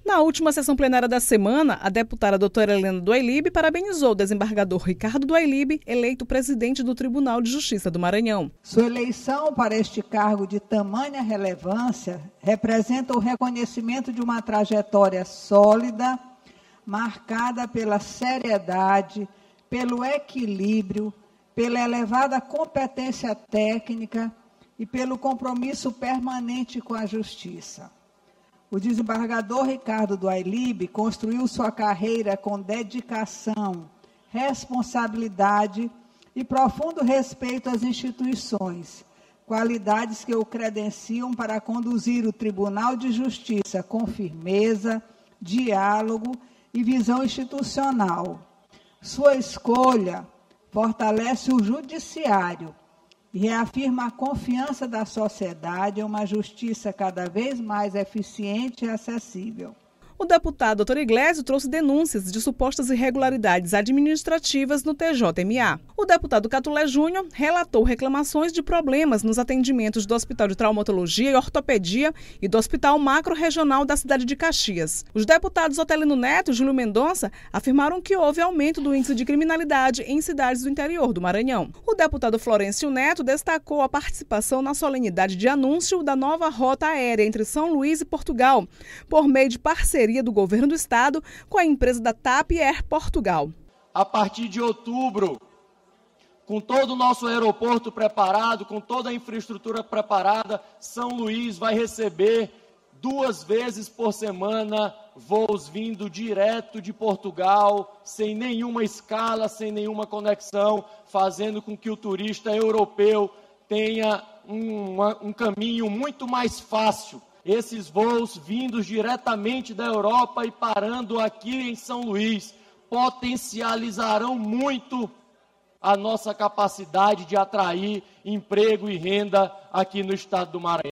Na última sessão plenária da semana, a deputada doutora Helena do Ailib parabenizou o desembargador Ricardo do Ailib, eleito presidente do Tribunal de Justiça do Maranhão. Sua eleição para este cargo de tamanha relevância representa o reconhecimento de uma trajetória sólida, marcada pela seriedade, pelo equilíbrio, pela elevada competência técnica e pelo compromisso permanente com a justiça. O desembargador Ricardo do Ailib construiu sua carreira com dedicação, responsabilidade e profundo respeito às instituições, qualidades que o credenciam para conduzir o Tribunal de Justiça com firmeza, diálogo e visão institucional. Sua escolha fortalece o judiciário e reafirma a confiança da sociedade em uma justiça cada vez mais eficiente e acessível. O deputado Dr. Iglesio trouxe denúncias de supostas irregularidades administrativas no TJMA. O deputado Catulé Júnior relatou reclamações de problemas nos atendimentos do Hospital de Traumatologia e Ortopedia e do Hospital Macro-Regional da cidade de Caxias. Os deputados Otelino Neto e Júlio Mendonça afirmaram que houve aumento do índice de criminalidade em cidades do interior do Maranhão. O deputado Florencio Neto destacou a participação na solenidade de anúncio da nova rota aérea entre São Luís e Portugal, por meio de parceria do governo do estado com a empresa da TAP Air Portugal. A partir de outubro, com todo o nosso aeroporto preparado, com toda a infraestrutura preparada, São Luís vai receber 2 vezes por semana voos vindo direto de Portugal, sem nenhuma escala, sem nenhuma conexão, fazendo com que o turista europeu tenha um caminho muito mais fácil. Esses voos vindos diretamente da Europa e parando aqui em São Luís potencializarão muito a nossa capacidade de atrair emprego e renda aqui no estado do Maranhão.